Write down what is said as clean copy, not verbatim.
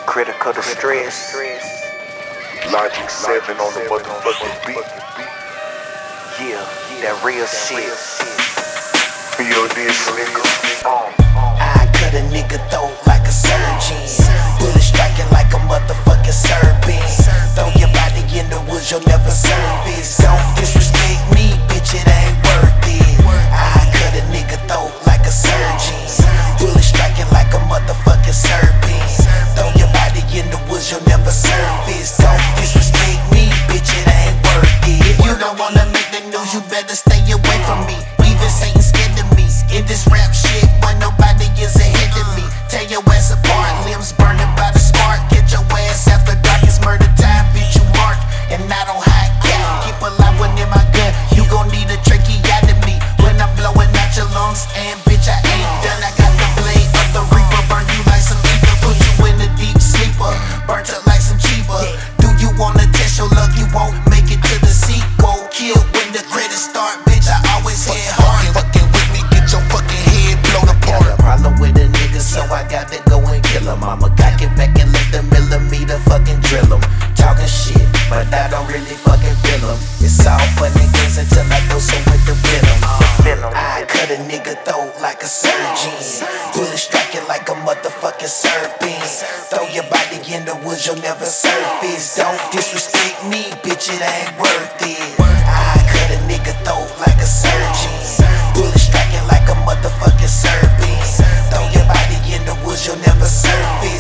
Critical distress. Logic 7 on the motherfucking beat. Yeah, that real shit. Feel this, nigga. I cut a nigga throat like a surgeon. Bullet striking like a motherfucking serpent. Throw your body in the woods, you'll never surface. Don't disrespect me, bitch, it ain't worth it. I cut a nigga throat like a surgeon. Bullet striking like a motherfucking serpent. Throw your body in the woods, you'll never surface. Don't disrespect me, bitch, it ain't worth it. If you don't wanna make the news, you better stay away from me. Even Satan scared of me. In this rap shit, when nobody is ahead of me. Tear your ass apart, limbs burning by the spark. Get your ass after dark, it's murder time, bitch, you mark. And I don't hide cat, keep a live one in my gun. You gon' need a tracheotomy when I'm blowing out your lungs. And bitch, I ain't done, I got the blade of the reaper. Burn you like some ether, put you in a deep sleeper. Burnt up like some cheaper. Do you wanna test your luck? You won't make it to the sequel. Kill when the credits start, bitch, I always hit hard. Fucking with me, get your fucking head blown apart. Got a problem with a nigga, so I got to go and kill him. I'ma cock it back and let the millimeter fucking drill him. Talking shit, but I don't really fucking feel him. It's all fun and games until I go some with the venom. I cut a nigga throat like a surgeon. Bullet striking like a motherfucking serpent. Throw your body in the woods, you'll never surface. Don't disrespect me, bitch, it ain't worth it. I cut a nigga throat like a surgeon. Bullet striking like a motherfucking serpent. Throw your body in the woods, you'll never surface.